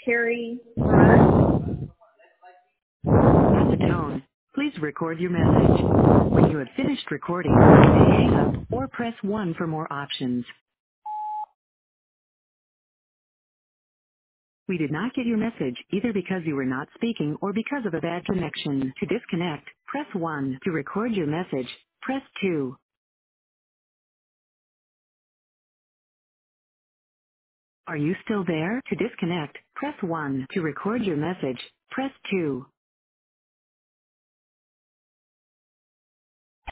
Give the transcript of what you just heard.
Carrie Burns. At the tone, please record your message. When you have finished recording, you may hang up or press 1 for more options. We did not get your message either because you were not speaking or because of a bad connection. To disconnect, press 1. To record your message, press 2. Are you still there? To disconnect, press 1. To record your message, press 2.